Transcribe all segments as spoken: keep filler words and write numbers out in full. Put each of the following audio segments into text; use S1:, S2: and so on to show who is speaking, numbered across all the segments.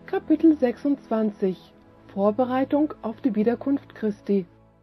S1: Kapitel sechsundzwanzig Vorbereitung auf die Wiederkunft Christi.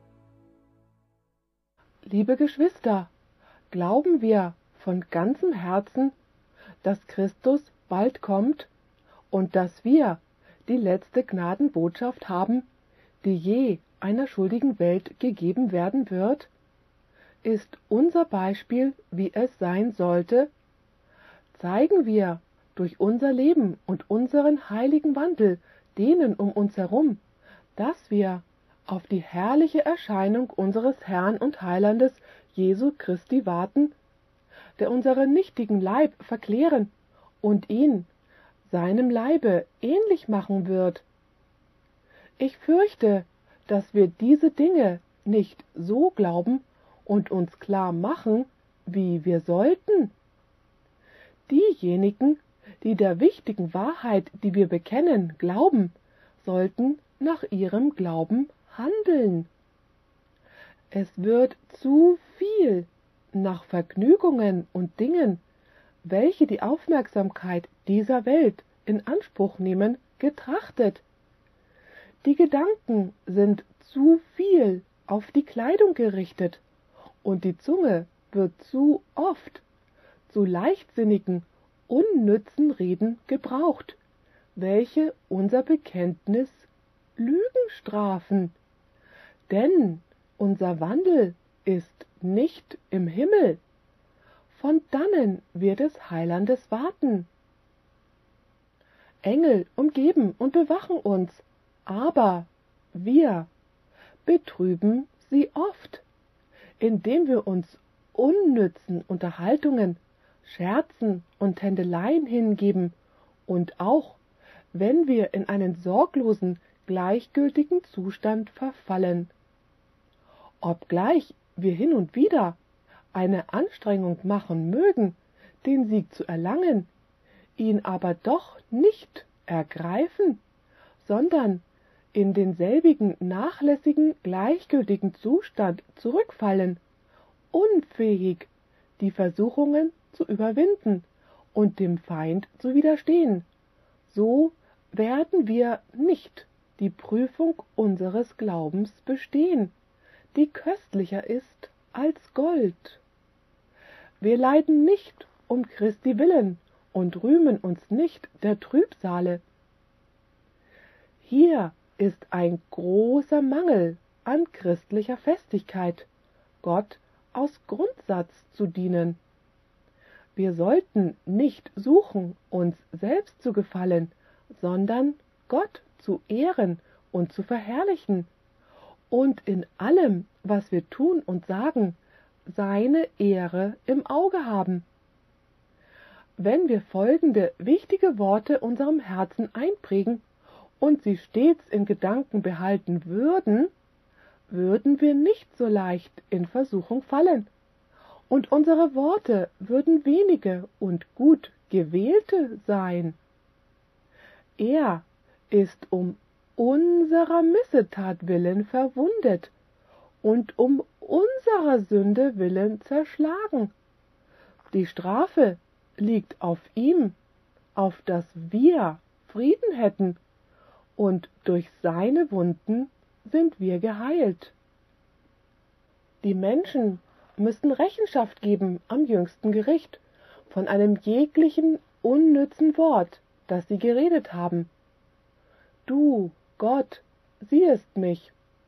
S1: Liebe Geschwister, glauben wir von ganzem Herzen, dass Christus bald kommt und dass wir die letzte Gnadenbotschaft haben, die je einer schuldigen Welt gegeben werden wird? Ist unser Beispiel, wie es sein sollte? Zeigen wir durch unser Leben und unseren heiligen Wandel denen um uns herum, dass wir auf die herrliche Erscheinung unseres Herrn und Heilandes Jesu Christi warten, der unseren nichtigen Leib verklären und ihn seinem Leibe ähnlich machen wird. Ich fürchte, dass wir diese Dinge nicht so glauben und uns klar machen, wie wir sollten. Diejenigen, die der wichtigen Wahrheit, die wir bekennen, glauben, sollten nach ihrem Glauben handeln. Es wird zu viel nach Vergnügungen und Dingen, welche die Aufmerksamkeit dieser Welt in Anspruch nehmen, getrachtet. Die Gedanken sind zu viel auf die Kleidung gerichtet, und die Zunge wird zu oft zu leichtsinnigen, unnützen Reden gebraucht, welche unser Bekenntnis Lügen strafen. Denn unser Wandel ist nicht im Himmel. Von dannen wird des Heilandes warten. Engel umgeben und bewachen uns, aber wir betrüben sie oft, indem wir uns unnützen Unterhaltungen, Scherzen und Händeleien hingeben und auch, wenn wir in einen sorglosen, gleichgültigen Zustand verfallen. Obgleich wir hin und wieder eine Anstrengung machen mögen, den Sieg zu erlangen, ihn aber doch nicht ergreifen, sondern in denselbigen nachlässigen, gleichgültigen Zustand zurückfallen, unfähig, die Versuchungen zu überwinden und dem Feind zu widerstehen, so werden wir nicht die Prüfung unseres Glaubens bestehen, die köstlicher ist als Gold. Wir leiden nicht um Christi willen und rühmen uns nicht der Trübsale. Hier ist ein großer Mangel an christlicher Festigkeit, Gott aus Grundsatz zu dienen. Wir sollten nicht suchen, uns selbst zu gefallen, sondern Gott zu ehren und zu verherrlichen und in allem, was wir tun und sagen, seine Ehre im Auge haben. Wenn wir folgende wichtige Worte unserem Herzen einprägen und sie stets in Gedanken behalten würden, würden wir nicht so leicht in Versuchung fallen, und unsere Worte würden wenige und gut gewählte sein. Er ist um unserer Missetat willen verwundet und um unserer Sünde willen zerschlagen. Die Strafe liegt auf ihm, auf dass wir Frieden hätten, und durch seine Wunden sind wir geheilt. Die Menschen müssten Rechenschaft geben am jüngsten Gericht von einem jeglichen unnützen Wort, das sie geredet haben. Du, Gott, siehest mich.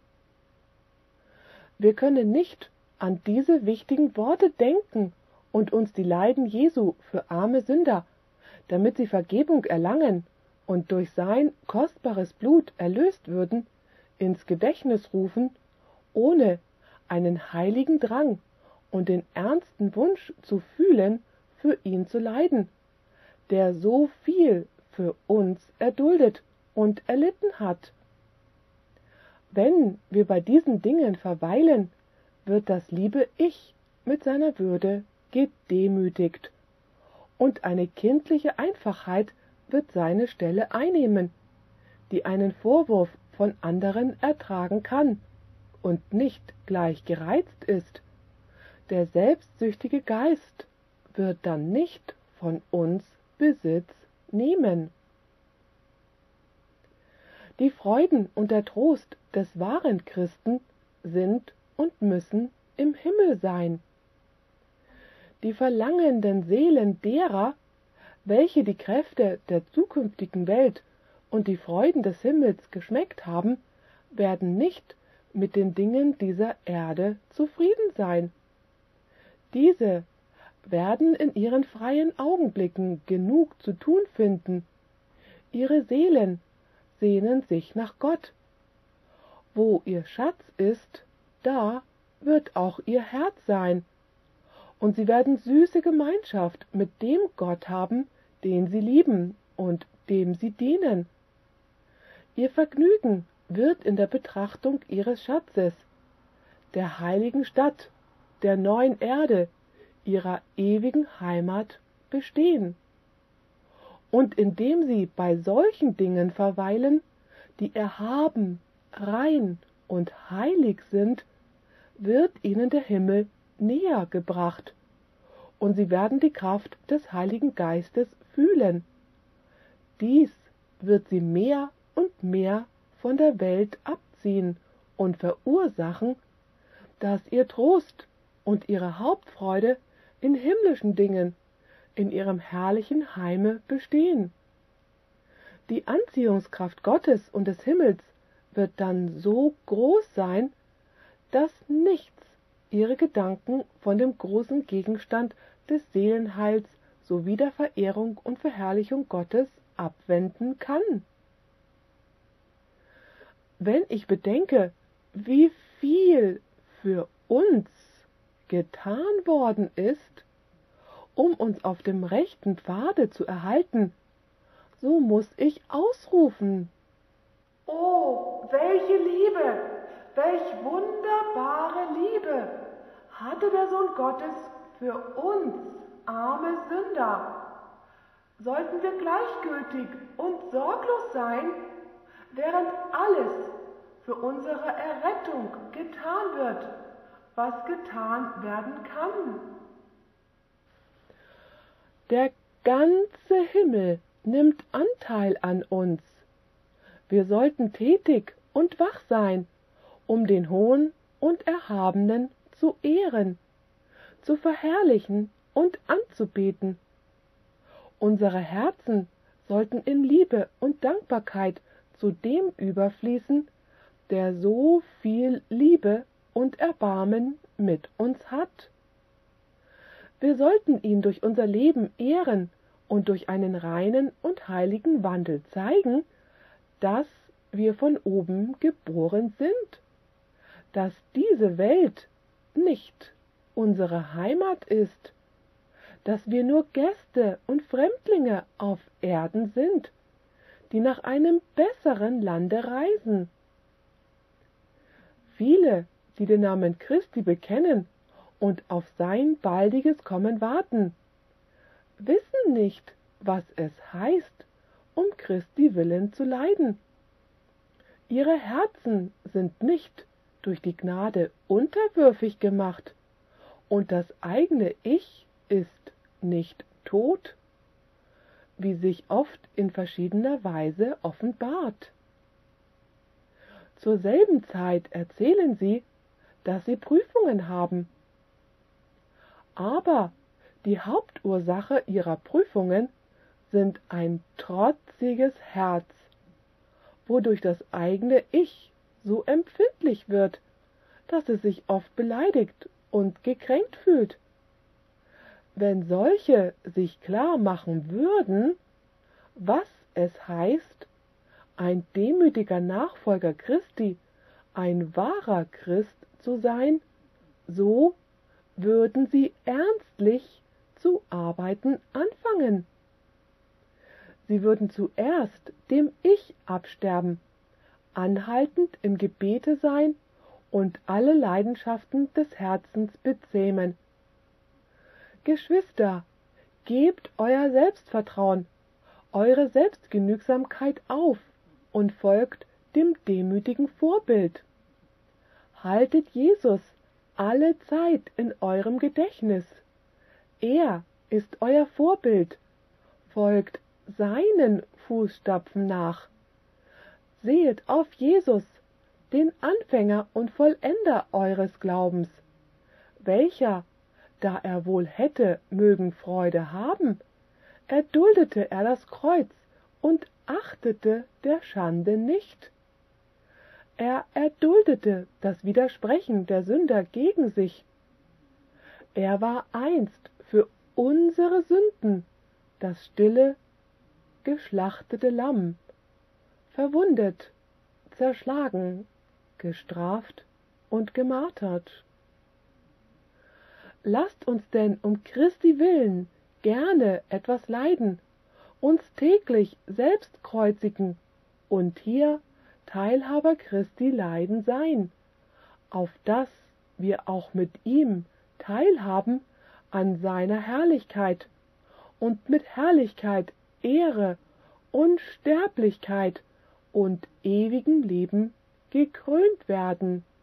S1: Wir können nicht an diese wichtigen Worte denken und uns die Leiden Jesu für arme Sünder, damit sie Vergebung erlangen und durch sein kostbares Blut erlöst würden, ins Gedächtnis rufen, ohne einen heiligen Drang und den ernsten Wunsch zu fühlen, für ihn zu leiden, der so viel für uns erduldet und erlitten hat. Wenn wir bei diesen Dingen verweilen, wird das liebe Ich mit seiner Würde gedemütigt, und eine kindliche Einfachheit wird seine Stelle einnehmen, die einen Vorwurf von anderen ertragen kann und nicht gleich gereizt ist. Der selbstsüchtige Geist wird dann nicht von uns Besitz nehmen. Die Freuden und der Trost des wahren Christen sind und müssen im Himmel sein. Die verlangenden Seelen derer, welche die Kräfte der zukünftigen Welt und die Freuden des Himmels geschmeckt haben, werden nicht mit den Dingen dieser Erde zufrieden sein. Diese werden in ihren freien Augenblicken genug zu tun finden. Ihre Seelen sehnen sich nach Gott. Wo ihr Schatz ist, da wird auch ihr Herz sein, und sie werden süße Gemeinschaft mit dem Gott haben, den sie lieben und dem sie dienen. Ihr Vergnügen wird in der Betrachtung ihres Schatzes, der heiligen Stadt, der neuen Erde, ihrer ewigen Heimat bestehen. Und indem sie bei solchen Dingen verweilen, die erhaben, rein und heilig sind, wird ihnen der Himmel näher gebracht, und sie werden die Kraft des Heiligen Geistes fühlen. Dies wird sie mehr und mehr von der Welt abziehen und verursachen, dass ihr Trost und ihre Hauptfreude in himmlischen Dingen, in ihrem herrlichen Heime bestehen. Die Anziehungskraft Gottes und des Himmels wird dann so groß sein, dass nichts ihre Gedanken von dem großen Gegenstand des Seelenheils sowie der Verehrung und Verherrlichung Gottes abwenden kann. Wenn ich bedenke, wie viel für uns getan worden ist, um uns auf dem rechten Pfade zu erhalten, so muss ich ausrufen: Oh, welche Liebe, welch wunderbare Liebe hatte der Sohn Gottes für uns, arme Sünder. Sollten wir gleichgültig und sorglos sein, während alles für unsere Errettung getan wird, was getan werden kann. Der ganze Himmel nimmt Anteil an uns. Wir sollten tätig und wach sein, um den Hohen und Erhabenen zu ehren, zu verherrlichen und anzubeten. Unsere Herzen sollten in Liebe und Dankbarkeit zu dem überfließen, der so viel Liebe und Erbarmen mit uns hat. Wir sollten ihn durch unser Leben ehren und durch einen reinen und heiligen Wandel zeigen, dass wir von oben geboren sind, dass diese Welt nicht unsere Heimat ist, dass wir nur Gäste und Fremdlinge auf Erden sind, die nach einem besseren Lande reisen. Viele, die den Namen Christi bekennen und auf sein baldiges Kommen warten, wissen nicht, was es heißt, um Christi willen zu leiden. Ihre Herzen sind nicht durch die Gnade unterwürfig gemacht, und das eigene Ich ist nicht tot, wie sich oft in verschiedener Weise offenbart. Zur selben Zeit erzählen sie, dass sie Prüfungen haben. Aber die Hauptursache ihrer Prüfungen sind ein trotziges Herz, wodurch das eigene Ich so empfindlich wird, dass es sich oft beleidigt und gekränkt fühlt. Wenn solche sich klar machen würden, was es heißt, ein demütiger Nachfolger Christi, ein wahrer Christ zu sein, so würden sie ernstlich zu arbeiten anfangen. Sie würden zuerst dem Ich absterben, anhaltend im Gebete sein und alle Leidenschaften des Herzens bezähmen. Geschwister, gebt euer Selbstvertrauen, eure Selbstgenügsamkeit auf und folgt dem demütigen Vorbild. Haltet Jesus alle Zeit in eurem Gedächtnis. Er ist euer Vorbild. Folgt seinen Fußstapfen nach. sehet auf Jesus, den Anfänger und Vollender eures Glaubens, welcher, da er wohl hätte mögen Freude haben, erduldete er das Kreuz und achtete der Schande nicht. Er erduldete das Widersprechen der Sünder gegen sich. Er war einst für unsere Sünden das stille, geschlachtete Lamm, verwundet, zerschlagen, gestraft und gemartert. Lasst uns denn um Christi willen gerne etwas leiden, uns täglich selbst kreuzigen und hier Teilhaber Christi Leiden sein, auf dass wir auch mit ihm teilhaben an seiner Herrlichkeit und mit Herrlichkeit, Ehre, Unsterblichkeit und ewigem Leben gekrönt werden.